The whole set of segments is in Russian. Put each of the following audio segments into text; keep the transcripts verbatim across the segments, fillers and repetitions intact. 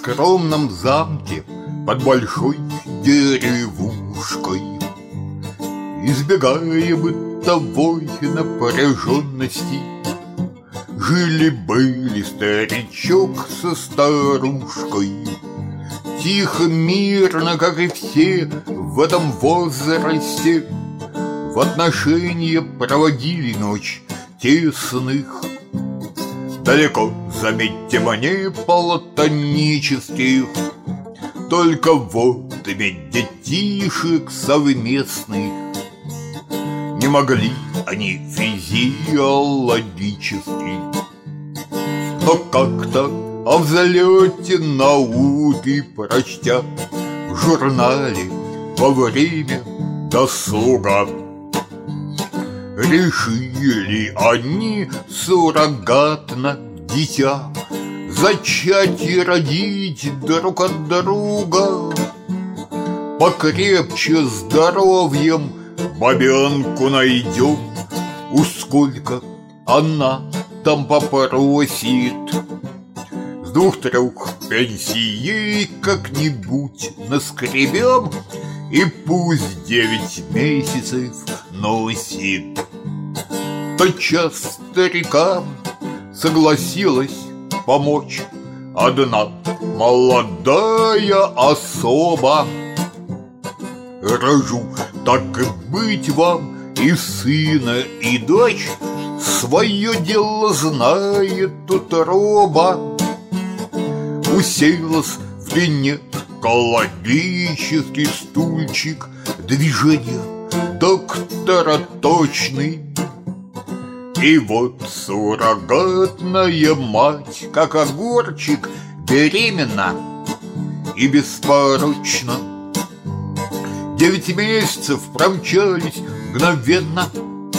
скромном замке под большой деревушкой, избегая бытовой напряженности, жили-были старичок со старушкой. Тихо, мирно, как и все в этом возрасте, в отношения проводили ночь тесных. Далеко, заметьте, мне платонических, только вот иметь детишек совместных не могли они физиологически. Но как-то о взлете науки прочтя в журнале во время досуга, решили они суррогатно дитя зачать и родить друг от друга. Покрепче здоровьем бабенку найдем, уж сколько она там попросит. С двух-трех пенсией как-нибудь наскребем, и пусть девять месяцев носит. Тотчас старикам согласилась помочь одна молодая особа. Рожу, так и быть вам, и сына, и дочь, свое дело знает утроба. Уселась в длине каладический стульчик, движение доктора точный. И вот суррогатная мать, как огурчик, беременна и беспорочна. Девять месяцев промчались мгновенно.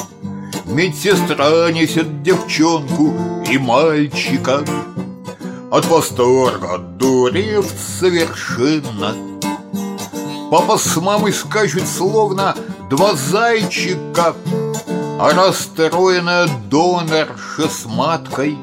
Медсестра несет девчонку и мальчика, от восторга дурев совершенно. Папа с мамой скачут, словно два зайчика, а расстроенная донорша с маткой,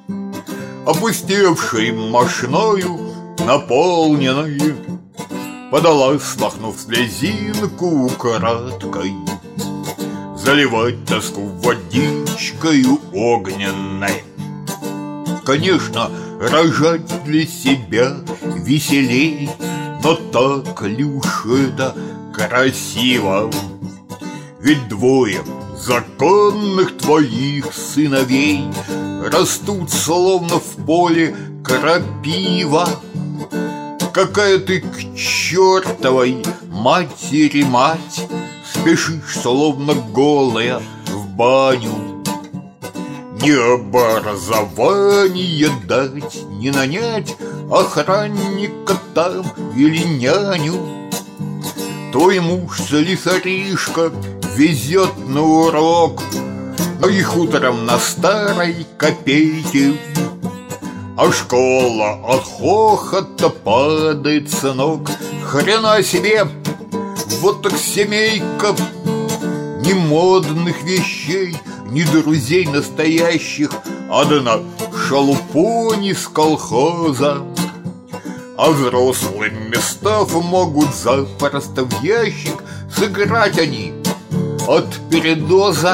опустевшей мошною наполненной, подала, смахнув слезинку украдкой, заливать тоску водичкою огненной. Конечно, рожать для себя веселей, но так ли уж это красиво? Ведь двое законных твоих сыновей растут, словно в поле крапива. Какая ты к чертовой матери мать, спешишь, словно голая, в баню. Ни образование дать, ни нанять охранника там или няню. Твой муж слесаришка везет на урок, но их утром на старой копейке, а школа от хохота падает с ног. Хрена себе, вот так семейка, ни модных вещей, ни друзей настоящих, одна шалупонь из колхоза. А взрослым места могут запросто в ящик сыграть они от передоза.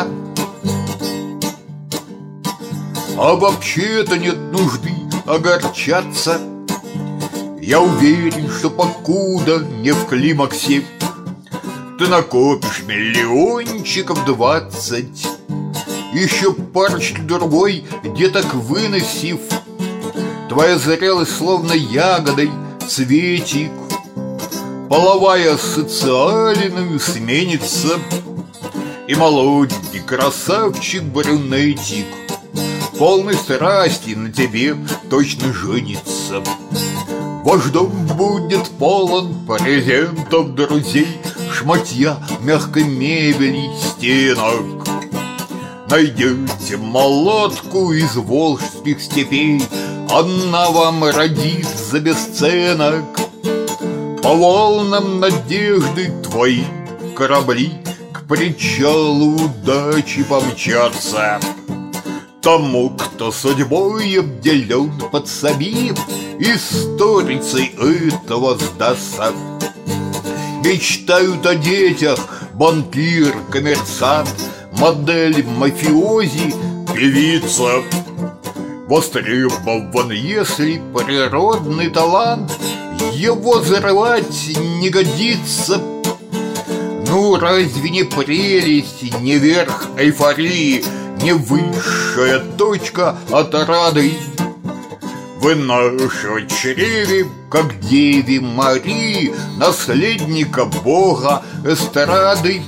А вообще-то нет нужды огорчаться. Я уверен, что покуда не в климаксе ты накопишь миллиончиков двадцать. Еще парочку другой деток выносив, твоя зрелость словно ягодой цветик, половая социальную сменится, и молоденький красавчик-брюнетик полной страсти на тебе точно женится. Ваш дом будет полон презентов друзей, шматья мягкой мебели, стенок. Найдете молодку из волжских степей, она вам родит за бесценок. По волнам надежды твои корабли к причалу удачи помчатся. тому, кто судьбой обделен, подсобив, историцей этого сдастся. Мечтают о детях банкир, коммерсант, модель мафиози, певица. Востребован, если природный талант, его зарывать не годится. Ну разве не прелесть, не верх эйфории, не высшая точка отрады? Вынашивать чреве, как Деве Марии, наследника бога эстрады.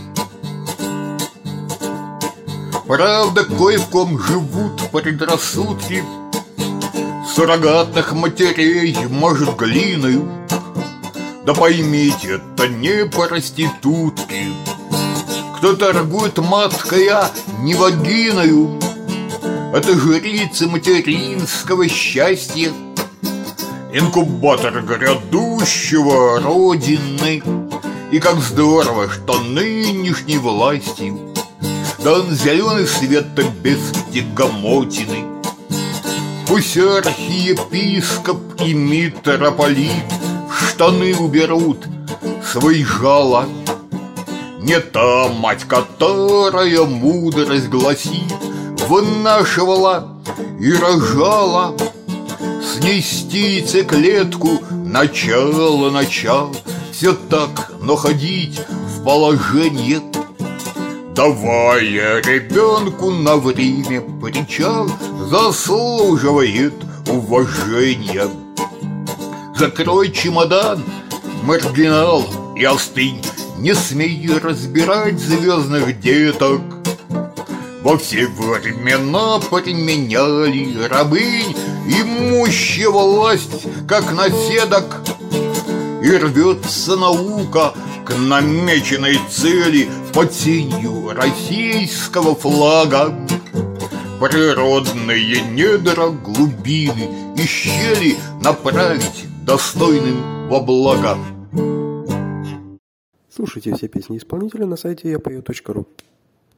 Правда, кое в ком живут предрассудки, суррогатных матерей, может, глиною. Да поймите, это не проститутки. Кто торгует маткой, а не вагиною. Это жрицы материнского счастья, инкубатор грядущего Родины. И как здорово, что нынешней властью дан зеленый свет-то без тягомотины. Пусть архиепископ и митрополит в штаны уберут свои жала. Не та мать, которая мудрость гласит, вынашивала и рожала. Снести яйцеклетку, начало, начало, все так, но ходить в положение. Давая ребенку на время причал, заслуживает уважения. Закрой чемодан, маргинал, и остынь. Не смей разбирать звездных деток. Во все времена применяли рабынь, имущая власть, как наседок. И рвется наука к намеченной цели под сенью российского флага. Природные недра, глубины и щели направить достойным во благо. Слушайте все песни исполнителя на сайте я пою точка ру.